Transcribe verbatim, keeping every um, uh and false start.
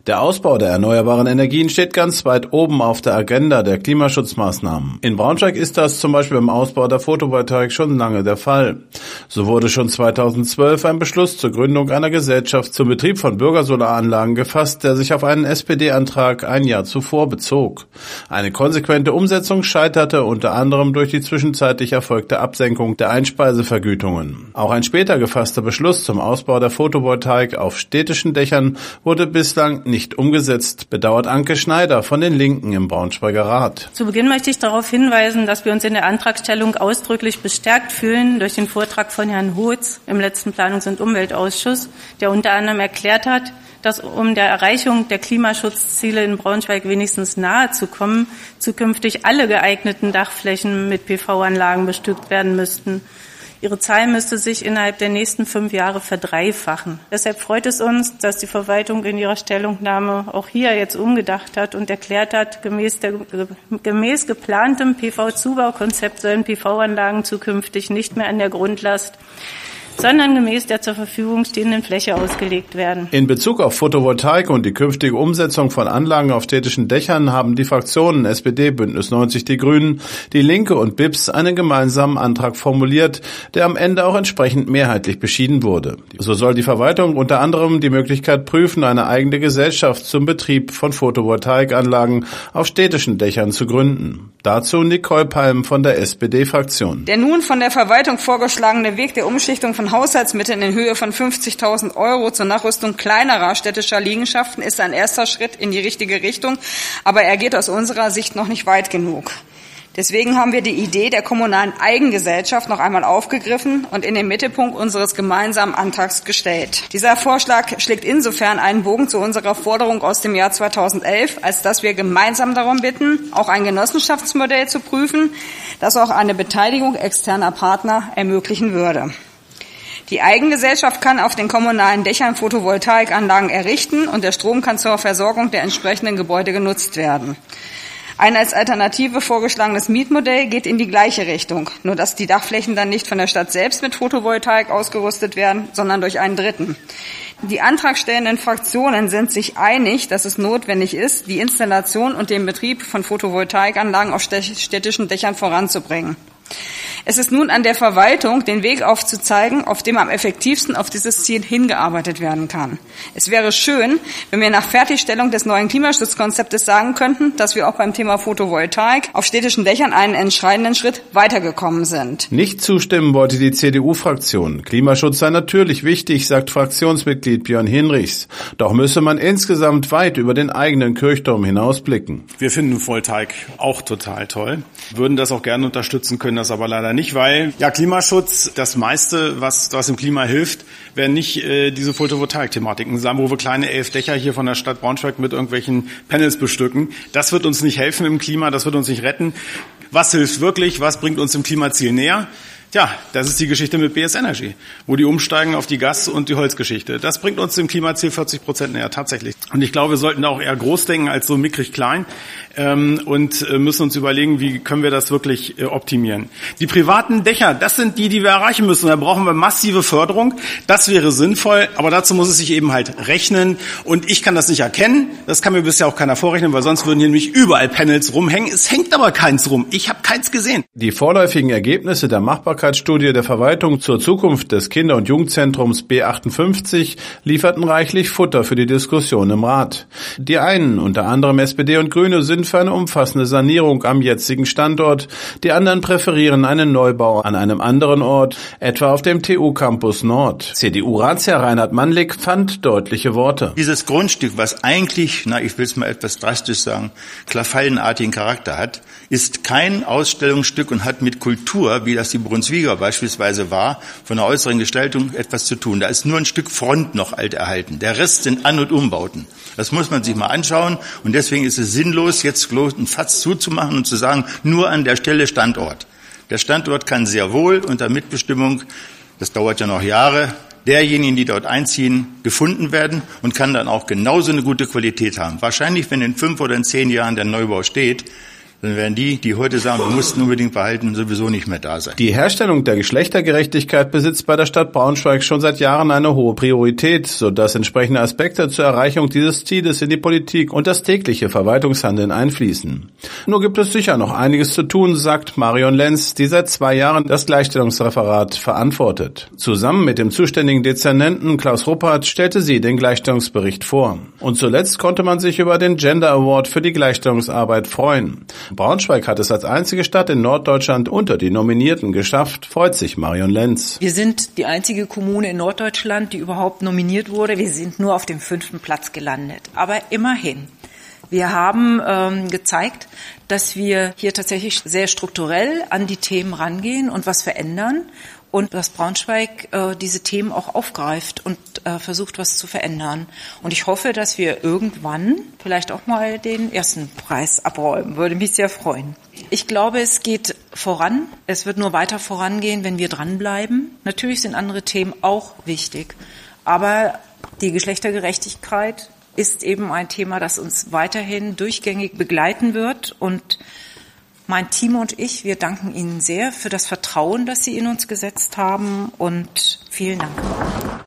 Der Ausbau der erneuerbaren Energien steht ganz weit oben auf der Agenda der Klimaschutzmaßnahmen. In Braunschweig ist das zum Beispiel beim Ausbau der Photovoltaik schon lange der Fall. So wurde schon zweitausendzwölf ein Beschluss zur Gründung einer Gesellschaft zum Betrieb von Bürgersolaranlagen gefasst, der sich auf einen S P D-Antrag ein Jahr zuvor bezog. Eine konsequente Umsetzung scheiterte unter anderem durch die zwischenzeitlich erfolgte Absenkung der Einspeisevergütungen. Auch ein später gefasster Beschluss zum Ausbau der Photovoltaik auf städtischen Dächern wurde bislang nicht umgesetzt, bedauert Anke Schneider von den Linken im Braunschweiger Rat. Zu Beginn möchte ich darauf hinweisen, dass wir uns in der Antragstellung ausdrücklich bestärkt fühlen durch den Vortrag von Herrn Hoetz im letzten Planungs- und Umweltausschuss, der unter anderem erklärt hat, dass um der Erreichung der Klimaschutzziele in Braunschweig wenigstens nahe zu kommen, zukünftig alle geeigneten Dachflächen mit P V-Anlagen bestückt werden müssten. Ihre Zahl müsste sich innerhalb der nächsten fünf Jahre verdreifachen. Deshalb freut es uns, dass die Verwaltung in ihrer Stellungnahme auch hier jetzt umgedacht hat und erklärt hat, gemäß, der, gemäß geplantem P V-Zubaukonzept sollen P V-Anlagen zukünftig nicht mehr an der Grundlast, sondern gemäß der zur Verfügung stehenden Fläche ausgelegt werden. In Bezug auf Photovoltaik und die künftige Umsetzung von Anlagen auf städtischen Dächern haben die Fraktionen S P D, Bündnis neunzig Die Grünen, Die Linke und B I P S einen gemeinsamen Antrag formuliert, der am Ende auch entsprechend mehrheitlich beschieden wurde. So soll die Verwaltung unter anderem die Möglichkeit prüfen, eine eigene Gesellschaft zum Betrieb von Photovoltaikanlagen auf städtischen Dächern zu gründen. Dazu Nicole Palm von der S P D-Fraktion. Der nun von der Verwaltung vorgeschlagene Weg der Umschichtung von Haushaltsmitteln in Höhe von fünfzigtausend Euro zur Nachrüstung kleinerer städtischer Liegenschaften ist ein erster Schritt in die richtige Richtung, aber er geht aus unserer Sicht noch nicht weit genug. Deswegen haben wir die Idee der kommunalen Eigengesellschaft noch einmal aufgegriffen und in den Mittelpunkt unseres gemeinsamen Antrags gestellt. Dieser Vorschlag schlägt insofern einen Bogen zu unserer Forderung aus dem Jahr zweitausendelf, als dass wir gemeinsam darum bitten, auch ein Genossenschaftsmodell zu prüfen, das auch eine Beteiligung externer Partner ermöglichen würde. Die Eigengesellschaft kann auf den kommunalen Dächern Photovoltaikanlagen errichten und der Strom kann zur Versorgung der entsprechenden Gebäude genutzt werden. Ein als Alternative vorgeschlagenes Mietmodell geht in die gleiche Richtung, nur dass die Dachflächen dann nicht von der Stadt selbst mit Photovoltaik ausgerüstet werden, sondern durch einen Dritten. Die antragstellenden Fraktionen sind sich einig, dass es notwendig ist, die Installation und den Betrieb von Photovoltaikanlagen auf städtischen Dächern voranzubringen. Es ist nun an der Verwaltung, den Weg aufzuzeigen, auf dem am effektivsten auf dieses Ziel hingearbeitet werden kann. Es wäre schön, wenn wir nach Fertigstellung des neuen Klimaschutzkonzeptes sagen könnten, dass wir auch beim Thema Photovoltaik auf städtischen Dächern einen entscheidenden Schritt weitergekommen sind. Nicht zustimmen wollte die C D U-Fraktion. Klimaschutz sei natürlich wichtig, sagt Fraktionsmitglied Björn Hinrichs. Doch müsse man insgesamt weit über den eigenen Kirchturm hinausblicken. Wir finden Photovoltaik auch total toll, würden das auch gerne unterstützen, können das aber leider nicht, weil ja Klimaschutz, das meiste, was, was im Klima hilft, wären nicht äh, diese Photovoltaik-Thematiken, sagen, wo wir kleine elf Dächer hier von der Stadt Braunschweig mit irgendwelchen Panels bestücken. Das wird uns nicht helfen im Klima, das wird uns nicht retten. Was hilft wirklich? Was bringt uns dem Klimaziel näher? Ja, das ist die Geschichte mit B S Energy, wo die umsteigen auf die Gas- und die Holzgeschichte. Das bringt uns dem Klimaziel vierzig Prozent näher, tatsächlich. Und ich glaube, wir sollten da auch eher groß denken als so mickrig klein ähm, und äh, müssen uns überlegen, wie können wir das wirklich äh, optimieren. Die privaten Dächer, das sind die, die wir erreichen müssen. Da brauchen wir massive Förderung. Das wäre sinnvoll, aber dazu muss es sich eben halt rechnen. Und ich kann das nicht erkennen. Das kann mir bisher auch keiner vorrechnen, weil sonst würden hier nämlich überall Panels rumhängen. Es hängt aber keins rum. Ich habe keins gesehen. Die vorläufigen Ergebnisse der Machbarkeit Studie der Verwaltung zur Zukunft des Kinder- und Jugendzentrums B achtundfünfzig lieferten reichlich Futter für die Diskussion im Rat. Die einen, unter anderem S P D und Grüne, sind für eine umfassende Sanierung am jetzigen Standort. Die anderen präferieren einen Neubau an einem anderen Ort, etwa auf dem T U-Campus Nord. C D U-Ratsherr Reinhard Mannlig fand deutliche Worte. Dieses Grundstück, was eigentlich, na, ich will es mal etwas drastisch sagen, klafallenartigen Charakter hat, ist kein Ausstellungsstück und hat mit Kultur, wie das die Brunswiger beispielsweise war, von der äußeren Gestaltung etwas zu tun. Da ist nur ein Stück Front noch alt erhalten. Der Rest sind An- und Umbauten. Das muss man sich mal anschauen. Und deswegen ist es sinnlos, jetzt einen Fatz zuzumachen und zu sagen, nur an der Stelle Standort. Der Standort kann sehr wohl unter Mitbestimmung, das dauert ja noch Jahre, derjenigen, die dort einziehen, gefunden werden und kann dann auch genauso eine gute Qualität haben. Wahrscheinlich, wenn in fünf oder in zehn Jahren der Neubau steht, dann werden die, die heute sagen, wir mussten unbedingt behalten, sowieso nicht mehr da sein. Die Herstellung der Geschlechtergerechtigkeit besitzt bei der Stadt Braunschweig schon seit Jahren eine hohe Priorität, sodass entsprechende Aspekte zur Erreichung dieses Zieles in die Politik und das tägliche Verwaltungshandeln einfließen. Nur gibt es sicher noch einiges zu tun, sagt Marion Lenz, die seit zwei Jahren das Gleichstellungsreferat verantwortet. Zusammen mit dem zuständigen Dezernenten Klaus Ruppert stellte sie den Gleichstellungsbericht vor. Und zuletzt konnte man sich über den Gender Award für die Gleichstellungsarbeit freuen. Braunschweig hat es als einzige Stadt in Norddeutschland unter die Nominierten geschafft, freut sich Marion Lenz. Wir sind die einzige Kommune in Norddeutschland, die überhaupt nominiert wurde. Wir sind nur auf dem fünften Platz gelandet. Aber immerhin. Wir haben ähm, gezeigt, dass wir hier tatsächlich sehr strukturell an die Themen rangehen und was verändern. Und dass Braunschweig äh, diese Themen auch aufgreift und äh, versucht, was zu verändern. Und ich hoffe, dass wir irgendwann vielleicht auch mal den ersten Preis abräumen. Würde mich sehr freuen. Ich glaube, es geht voran. Es wird nur weiter vorangehen, wenn wir dranbleiben. Natürlich sind andere Themen auch wichtig. Aber die Geschlechtergerechtigkeit ist eben ein Thema, das uns weiterhin durchgängig begleiten wird. Und mein Team und ich, wir danken Ihnen sehr für das Vertrauen, das Sie in uns gesetzt haben, und vielen Dank.